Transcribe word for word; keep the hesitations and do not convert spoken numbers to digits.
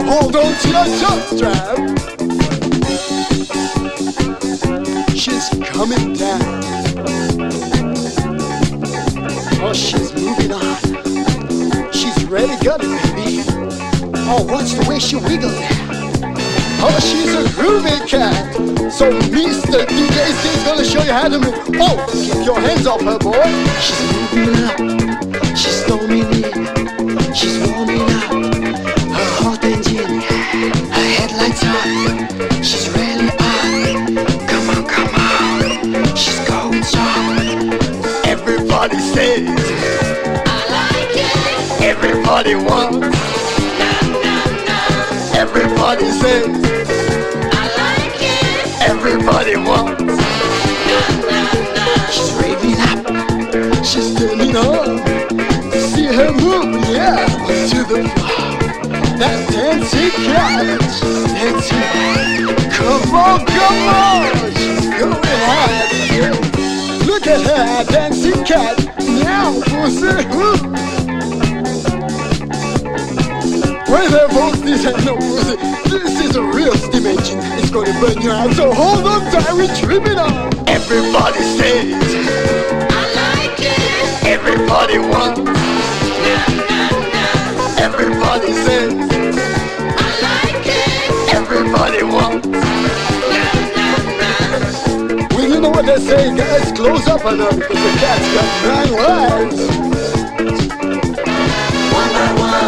hold on to your jockstrap. She's coming down. Oh, she's moving on. She's really got it, baby. Oh, watch the way she wiggles. Oh, she's a groovy cat. So Mister D J C's gonna show you how to move. Oh, keep your hands off her, boy. She's moving up. She's storming in. She's warming up. Her hot engine. Her headlights on. She's really on. Come on, come on. She's going strong. Everybody says I like it. Everybody wants. No, no, no. Everybody says I like it. Everybody wants. No, no, no. She's raving up. She's turning on. See her move, yeah, to the floor. That dancing cat. Dancing. Come on, come on. She's going hard. Yeah. Look at her, dancing cat. Now, pussy. With her voice, this ain't no pussy. This is a real steam engine. It's gonna burn you out, so hold on tight, we're tripping on. Everybody says I like it. Everybody wants. No, no, no. Everybody says I like it. Everybody wants. No, no, no. Well, you know what they say, guys? Close up on her because the cat's got nine lives.